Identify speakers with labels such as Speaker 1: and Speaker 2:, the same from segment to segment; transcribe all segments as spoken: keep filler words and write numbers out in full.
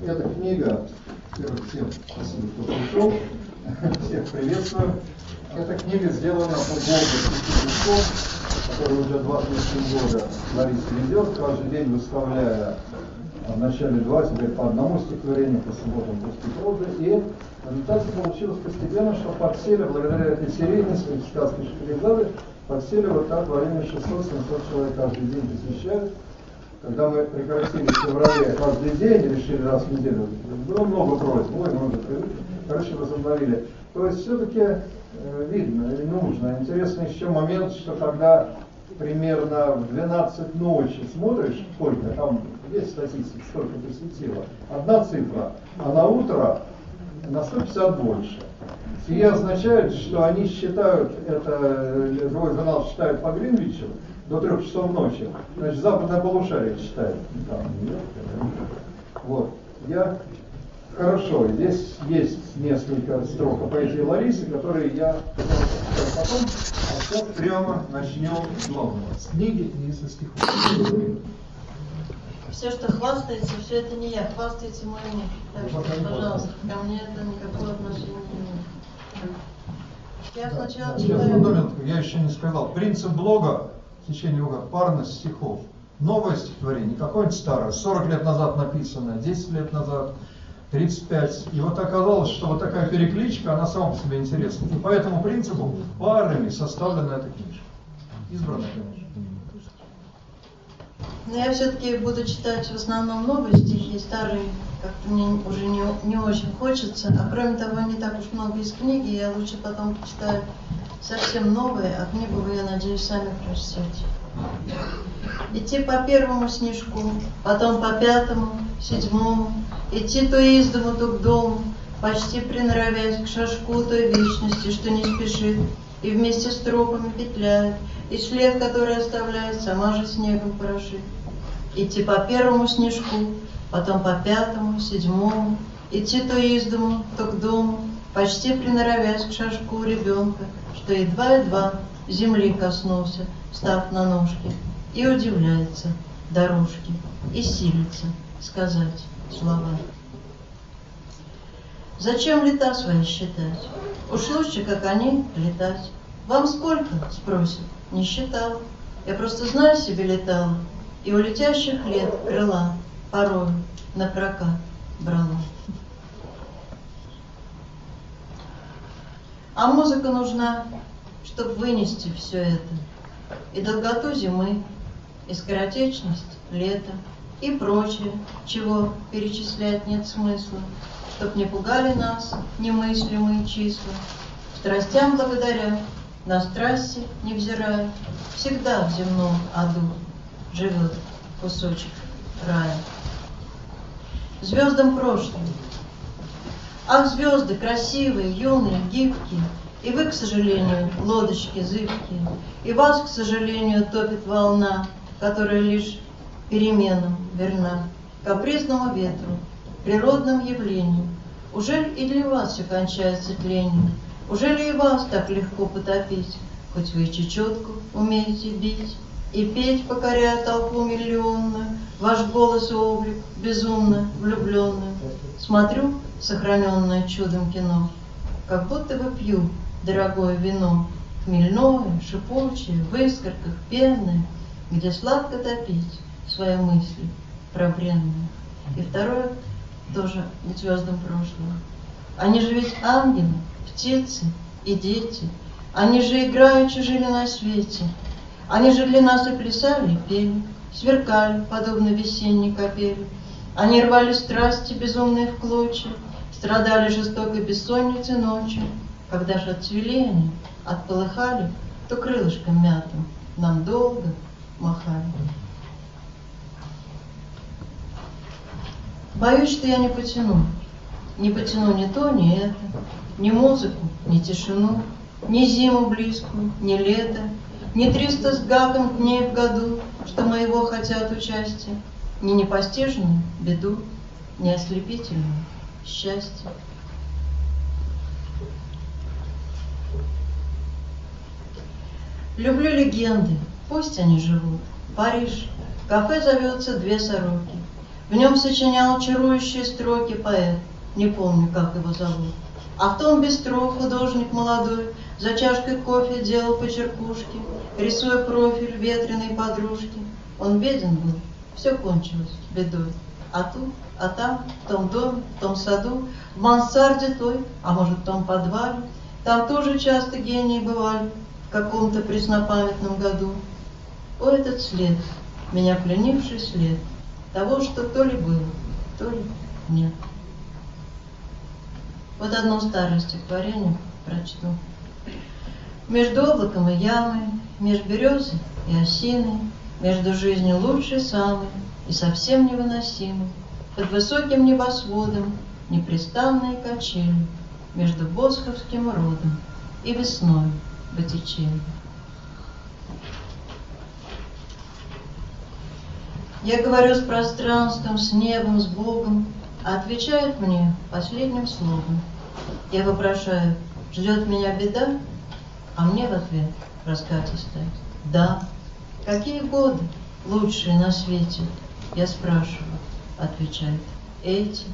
Speaker 1: Эта книга, всем спасибо, кто пришел, всех приветствую. Эта книга сделана по блогу Петушков, который уже два с лишним года Лариса ведет, каждый день выставляя в начале два, теперь по одному стихотворению, по субботам после прозы. И в результате получилось постепенно, что подсели, благодаря этой серии, несколько сказки Шахерезады, подсели вот так в районе шестьсот-семьсот человек каждый день посещают. Когда мы прекратили в феврале каждый день, решили раз в неделю, было много просьб, ой, мы уже привыкли, короче, возобновили. То есть все-таки э, видно и нужно. Интересный еще момент, что когда примерно в двенадцать ночи смотришь, сколько там, есть статистика, сколько посетило, одна цифра, а на утро на сто пятьдесят больше. Сие означает, что они считают, это живой журнал считают по Гринвичу, до трех часов ночи. Значит, западное полушарие читает. Вот. Я... Хорошо, здесь есть несколько строк о поэзии Ларисы, которые я потом, а сейчас прямо начнем с главного. С книги и со стихов.
Speaker 2: Все, что хвастается, все это не я. Хвастается мой мир. Так что, пожалуйста, ко мне это никакого отношения не имеет. Я сначала
Speaker 1: Сейчас,
Speaker 2: читаю...
Speaker 1: фундамент, я еще не сказал. Принцип блога в течение года парность стихов. Новое стихотворение, не какое-нибудь старое, сорок лет назад написанное, десять лет назад, тридцать пять. И вот оказалось, что вот такая перекличка, она сама по себе интересна. И по этому принципу парами составлена эта книжка. Избранная, конечно.
Speaker 2: Но я все-таки буду читать в основном новые стихи, старые как-то мне уже не, не очень хочется. А кроме того, не так уж много из книги, я лучше потом почитаю совсем новые, а книгу вы, я надеюсь, сами прочтете. Идти по первому снежку, потом по пятому, седьмому, идти то из дому, то к дому, почти приноровясь к шажку той вечности, что не спешит, и вместе с тропами петляет, и след, который оставляет, сама же снегом порошит. Идти по первому снежку, потом по пятому, седьмому, идти то из дому, то к дому, почти приноровясь к шажку ребенка, что едва-едва земли коснулся, встав на ножки, и удивляется дорожке, и силится сказать слова. Зачем лета свои считать? Уж лучше, как они, летать. Вам сколько? Спросят. Не считал. Я просто знаю себе летала, и у летящих лет крыла порой на прокат брала. А музыка нужна, чтобы вынести все это. И долготу зимы, и скоротечность лета, и прочее, чего перечислять нет смысла, чтоб не пугали нас немыслимые числа. Страстям благодаря, на страсти невзирая, всегда в земном аду живет кусочек рая. Звездам прошлым. Ах, звезды красивые, юные, гибкие, и вы, к сожалению, лодочки зыбкие, и вас, к сожалению, топит волна, которая лишь переменам верна, капризному ветру, природным явлению. Ужель и для вас все кончается тлением? Ужели и вас так легко потопить, хоть вы и чечетку умеете бить и петь, покоряя толпу миллионную, ваш голос и облик безумно влюбленную? Смотрю сохраненное чудом кино, как будто бы пью дорогое вино, хмельное, шипучее, в искорках пенное, где сладко топить свои мысли пробренные. И второе тоже к звездам прошлого. Они же ведь ангелы, птицы и дети, они же играючи жили на свете, они же для нас и плясали, и пели, сверкали, подобно весенней капели. Они рвали страсти безумные в клочья, страдали жестокой бессонницей ночью. Когда же отцвели они, отполыхали, то крылышком мятым нам долго махали. Боюсь, что я не потяну, не потяну ни то, ни это, ни музыку, ни тишину, ни зиму близкую, ни лето, ни триста с гаком дней в году, что моего хотят участия, ни непостижную беду, ни ослепительное счастье. Люблю легенды, пусть они живут. Париж, кафе зовется «Две сороки». В нем сочинял чарующие строки поэт, не помню, как его зовут. А в том бистро художник молодой за чашкой кофе делал почеркушки, рисуя профиль ветреной подружки. Он беден был, все кончилось бедой. А тут, а там, в том доме, в том саду, в мансарде той, а может в том подвале, там тоже часто гении бывали в каком-то преснопамятном году. О, этот след, меня пленивший след того, что то ли было, то ли нет. Вот одно старое стихотворение прочту. Между облаком и ямой, меж березы и осиной, между жизнью лучшей самой и совсем невыносимой, под высоким небосводом непрестанные качели, между босховским родом и весной Боттичелли. Я говорю с пространством, с небом, с Богом, а отвечает мне последним словом. Я вопрошаю, ждет меня беда? А мне в ответ раскатистое: да. Какие годы лучшие на свете? Я спрашиваю, отвечает: эти.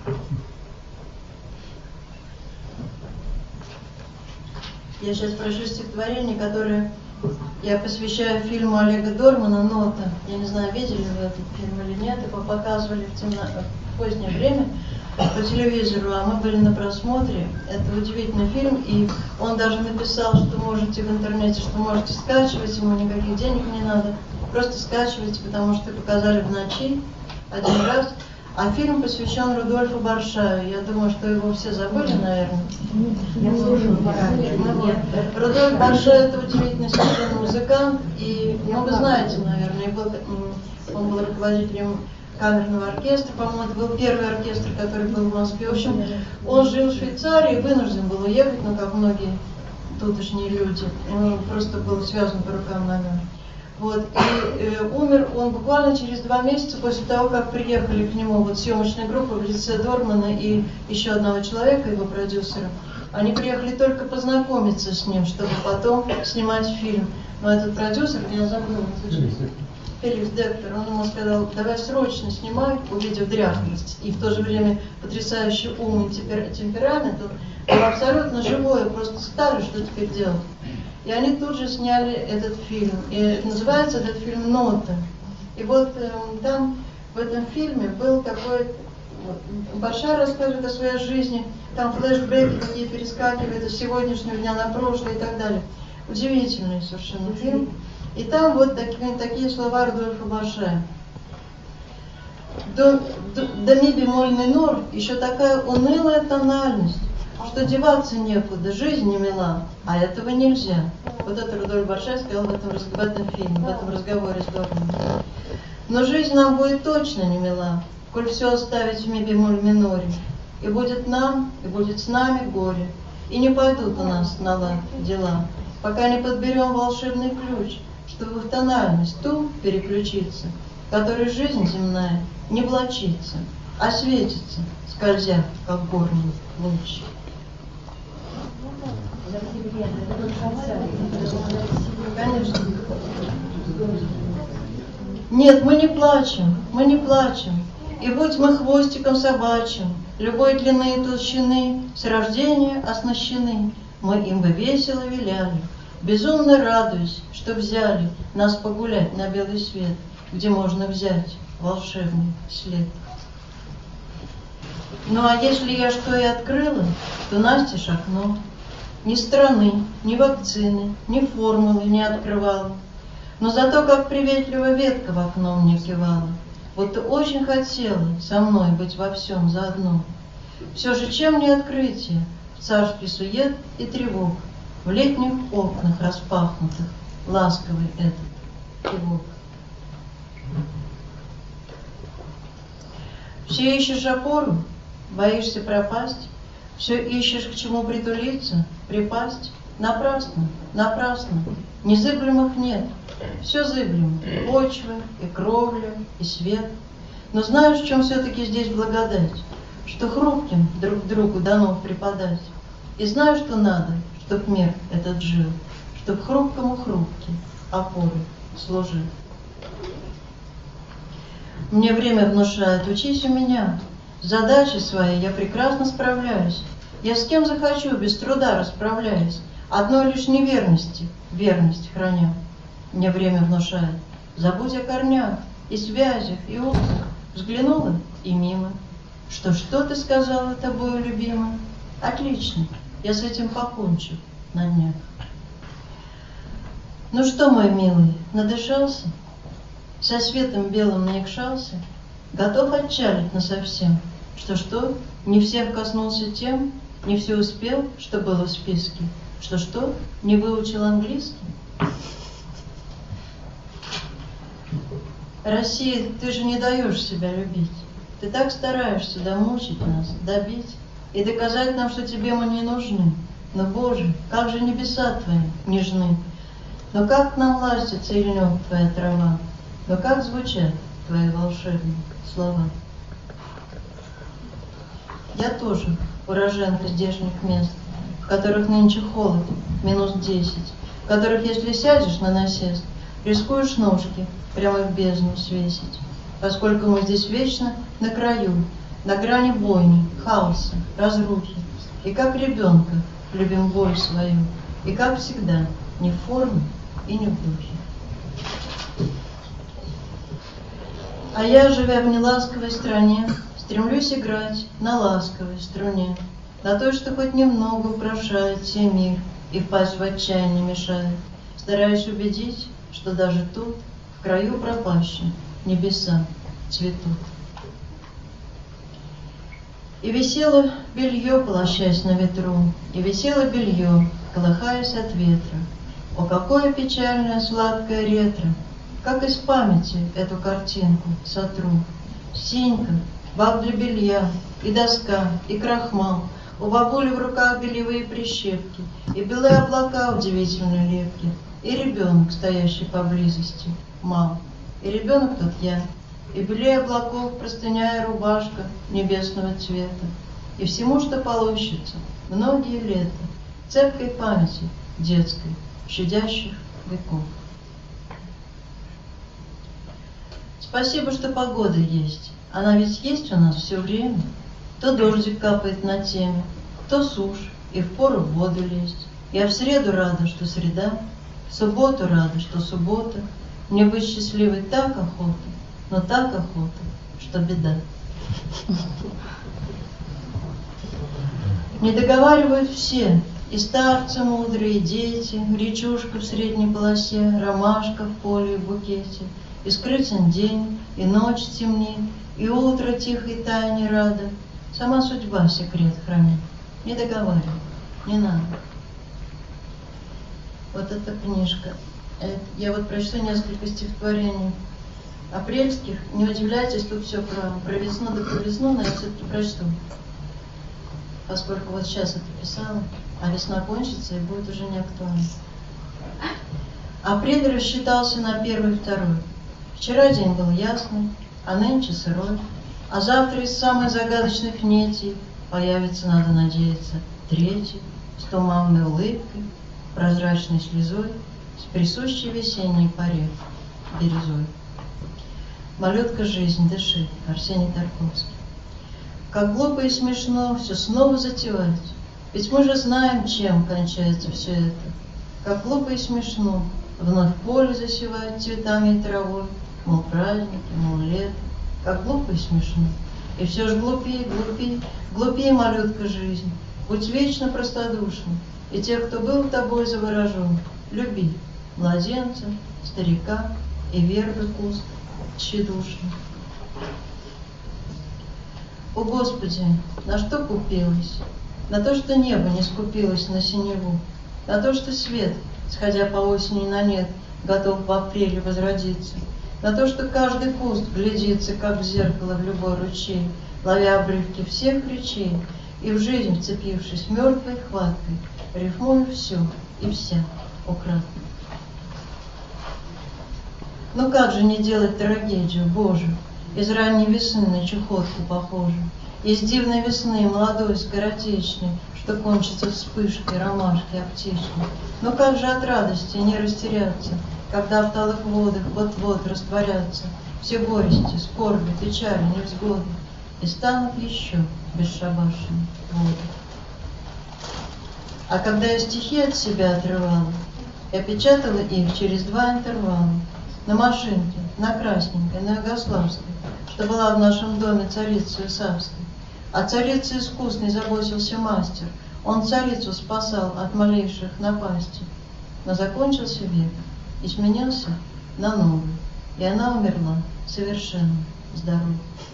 Speaker 2: Я сейчас прошу стихотворение, которое я посвящаю фильму Олега Дормана «Нота». Я не знаю, видели вы этот фильм или нет, его показывали в, темно... в позднее время по телевизору, а мы были на просмотре. Это удивительный фильм, и он даже написал, что можете в интернете, что можете скачивать, ему никаких денег не надо, просто скачивайте, потому что показали в ночи один раз. А фильм посвящен Рудольфу Баршаю. Я думаю, что его все забыли, наверное.
Speaker 3: Я слушаю по радио.
Speaker 2: Рудольф Баршай — это удивительный совершенно музыкант, и, ну, вы знаете, наверное, был, он был руководителем камерного оркестра, по-моему, это был первый оркестр, который был в Москве. В общем, он жил в Швейцарии, вынужден был уехать, ну, как многие тутошние люди. Он просто был связан по рукам и ногам. Вот, и э, умер он буквально через два месяца после того, как приехали к нему вот съемочная группа в лице Дормана и еще одного человека, его продюсера. Они приехали только познакомиться с ним, чтобы потом снимать фильм. Но этот продюсер, я забыла, Феликс Дектор, он ему сказал: давай срочно снимай, увидев дряхлость и в то же время потрясающий ум и темпер, темперамент. Он абсолютно живой, просто старый, что теперь делать? И они тут же сняли этот фильм. И называется этот фильм «Нота». И вот э, там, в этом фильме, был такой... Вот, Баршай рассказывает о своей жизни, там флешбеки такие перескакивают из сегодняшнего дня на прошлое и так далее. Удивительный совершенно фильм. И там вот такие, такие слова Рудольфа Баршая. До, до, до ми бемоль минор еще такая унылая тональность, что деваться некуда, жизнь не мила, а этого нельзя. Вот это Рудольф Баршай сказал в этом, в этом фильме, в этом разговоре с Дорманом. Но жизнь нам будет точно не мила, коль все оставить в ми бемоль миноре. И будет нам, и будет с нами горе, и не пойдут у нас на лад дела, пока не подберем волшебный ключ, чтобы в тональность ту переключиться, которой жизнь земная не влачится, а светится, скользя, как горный луч. Конечно. Нет, мы не плачем, мы не плачем. И будь мы хвостиком собачьим, любой длины и толщины, с рождения оснащены, мы им бы весело виляли, безумно радуясь, что взяли нас погулять на белый свет, где можно взять волшебный след. Ну а если я что и открыла, то настежь окно. Ни страны, ни вакцины, ни формулы не открывала. Но зато как приветливо ветка в окно мне кивала, будто очень хотела со мной быть во всем заодно. Все же чем не открытие в царстве сует и тревог, в летних окнах распахнутых ласковый этот кивок. Все ищешь опору, боишься пропасть, все ищешь, к чему притулиться, припасть. Напрасно, напрасно, незыблемых нет, все зыблемо, почва и кровля, и свет. Но знаешь, в чем все-таки здесь благодать? Что хрупким друг другу дано преподать. И знаю, что надо, чтоб мир этот жил, чтоб хрупкому хрупкий опорой служил. Мне время внушает, учись у меня. С задачей своей я прекрасно справляюсь. Я с кем захочу, без труда расправляюсь. Одной лишь неверности, верность храня. Мне время внушает, забудь о корнях и связях, и узах. Взглянула и мимо. Что-что ты сказала тобою, любимая? Отлично, я с этим покончу на днях. Ну что, мой милый, надышался? Со светом белым наикшался? Готов отчалить насовсем? Что-что, не всех коснулся тем, не все успел, что было в списке? Что-что, не выучил английский? Россия, ты же не даешь себя любить. Ты так стараешься домучить нас, добить и доказать нам, что тебе мы не нужны. Но, Боже, как же небеса твои нежны! Но как к нам ластится и льнет твоя трава! Но как звучат твои волшебные слова! Я тоже уроженка здешних мест, в которых нынче холод, минус десять, в которых, если сядешь на насест, рискуешь ножки прямо в бездну свесить, поскольку мы здесь вечно на краю, на грани бойни, хаоса, разрухи, и как ребенка любим боль свою, и как всегда, не в форме и не в духе. А я, живя в неласковой стране, стремлюсь играть на ласковой струне, на той, что хоть немного украшает сей мир и впасть в отчаяние мешает, стараясь убедить, что даже тут, в краю пропащем, небеса цветут. И висело белье, полощась на ветру, и висело белье, колыхаясь от ветра. О, какое печальное сладкое ретро! Как из памяти эту картинку сотру. Синька, бак для белья, и доска, и крахмал, у бабули в руках белевые прищепки, и белые облака удивительно лепки, и ребенок, стоящий поблизости, мал, и ребенок тот я, и белее облаков простыня и рубашка небесного цвета, и всему, что полощется многие лета, цепкой памяти детской, щадящих веков. Спасибо, что погода есть. Она ведь есть у нас все время. То дождик капает на теме, то сушь, и впору в воду лезть. Я в среду рада, что среда, в субботу рада, что суббота. Мне быть счастливой так охота, но так охота, что беда. Не договаривают все, и старцы мудрые, и дети, речушка в средней полосе, ромашка в поле и букете, и скрытен день, и ночь темнит, и утро тихой тайне рада. Сама судьба секрет хранит. Не договаривай, не надо. Вот эта книжка. Я вот прочту несколько стихотворений апрельских. Не удивляйтесь, тут все про, про весну да про весну, но я все-таки прочту. Поскольку вот сейчас это писала, а весна кончится и будет уже не актуально. Апрель рассчитался на первый-второй. Вчера день был ясный, а нынче сырой. А завтра из самой загадочных нитей появится, надо надеяться, третий, с туманной улыбкой, прозрачной слезой, с присущей весенней паре бирюзой. Малютка жизнь, дыши, Арсений Тарковский. Как глупо и смешно все снова затевать, ведь мы же знаем, чем кончается все это. Как глупо и смешно вновь поле засевать цветами и травой, мол, праздники, мол, лето. Как глупо и смешно. И все ж глупее, глупее, глупее, малютка, жизнь. Будь вечно простодушным, и тех, кто был тобой заворожен, люби младенца, старика и вербы куст тщедушный. О, Господи, на что купилась? На то, что небо не скупилось на синеву, на то, что свет, сходя по осени на нет, готов в апреле возродиться, на то, что каждый куст глядится, как в зеркало в любой ручей, ловя обрывки всех речей, и в жизнь вцепившись мертвой хваткой, рифмую все и вся украдкой. Ну как же не делать трагедию, Боже, из ранней весны на чехотку похоже, из дивной весны, молодой, скоротечной, что кончится вспышкой ромашки аптечной. Но как же от радости не растеряться, когда в талых водах вот-вот растворятся все горести, скорби, печали, невзгоды, и станут еще бесшабашными воды. А когда я стихи от себя отрывала, я печатала их через два интервала на машинке, на Красненькой, на Югославской, что была в нашем доме царицей Савской. А царице искусной заботился мастер, он царицу спасал от малейших напастей. Но закончился век и сменился на новый, и она умерла совершенно здоровой.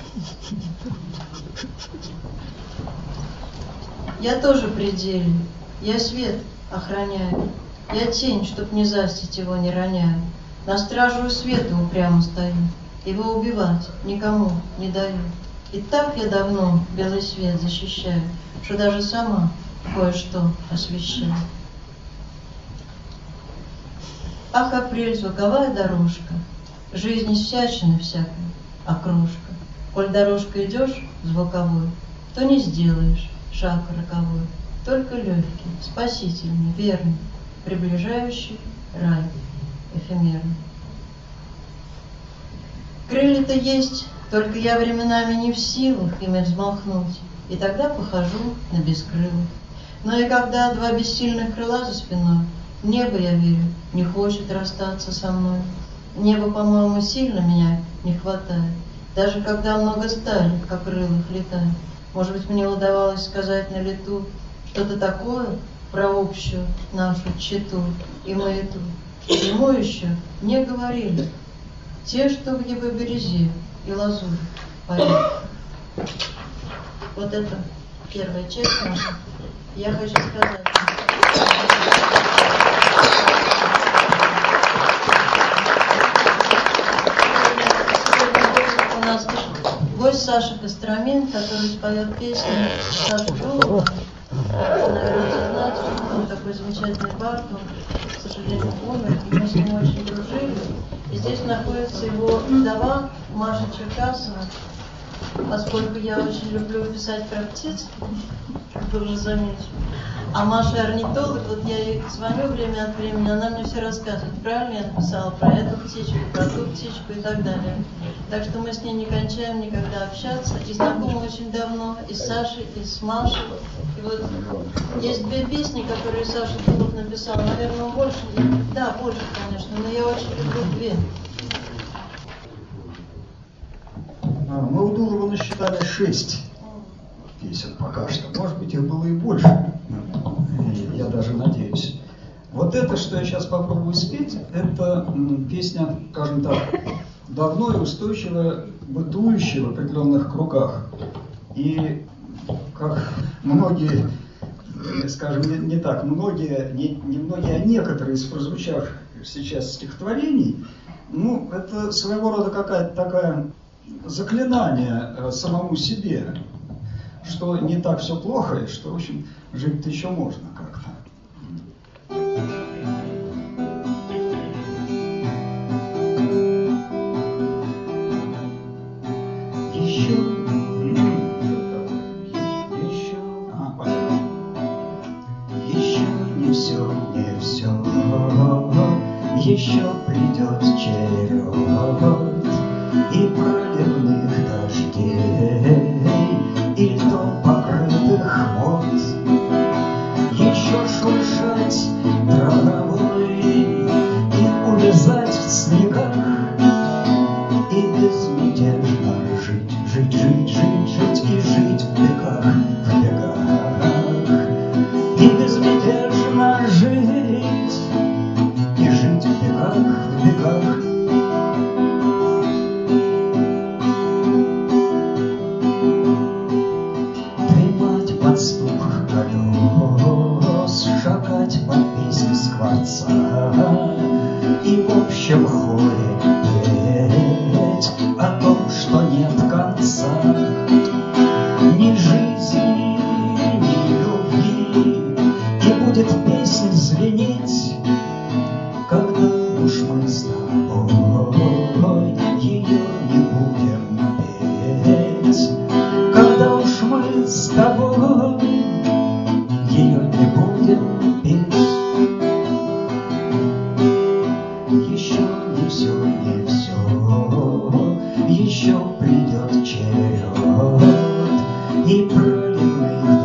Speaker 2: Я тоже при деле, я свет охраняю, я тень, чтоб не застить его не роняю. На стражу света упрямо стою, его убивать никому не даю. И так я давно белый свет защищаю, что даже сама кое-что освещаю. Ах, апрель, звуковая дорожка, жизни всячины всякой окрошка. Коль дорожкой идешь звуковой, то не сделаешь шаг роковой, только легкий, спасительный, верный, приближающий рай эфемерный. Крылья-то есть, только я временами не в силах ими взмахнуть, и тогда похожу на бескрылых. Но и когда два бессильных крыла за спиной, небо, я верю, не хочет расстаться со мной. Небо, по-моему, сильно меня не хватает, даже когда много стали, как крылых летает. Может быть, мне удавалось сказать на лету что-то такое про общую нашу чету и маяту, что ему еще не говорили те, что в его березе и лазурь поют. Вот это первая часть наша. Я хочу сказать. У нас гость Саша Костромин, который споет песню Саша Голова. Наверное, знаете, он такой замечательный бард, он, к сожалению, умер, и мы с ним очень дружили. И здесь находится его вдова Маша Черкасова. Поскольку я очень люблю писать про птиц, как вы уже заметили, а Маша орнитолог, вот я ей звоню время от времени, она мне все рассказывает, правильно я написала про эту птичку, про ту птичку и так далее. Так что мы с ней не кончаем никогда общаться, и знакомы очень давно, и с Сашей, и с Машей. И вот есть две песни, которые Саша Дулов написал, наверное, больше, да, больше, конечно, но я очень люблю две.
Speaker 4: Мы у Дулова насчитали шесть песен пока что. Может быть, их было и больше. Я даже надеюсь. Вот это, что я сейчас попробую спеть, это песня, скажем так, давно и устойчиво бытующая в определенных кругах. И как многие, скажем, не, не так многие, не, не многие, а некоторые из прозвучавших сейчас стихотворений, ну, это своего рода какая-то такая заклинание самому себе, что не так все плохо, и что, в общем, жить-то еще можно как-то. Еще, еще, а, понятно. Еще не все, не все, еще придет черед и проливных дождей, и льдом покрытых вод. Еще шуршать травой и увязать в снегах, и безмятежно жить, жить, жить, жить, жить и жить в бегах, в бегах, и безмятежно жить, и жить в бегах, в бегах. еще придет черед и проливных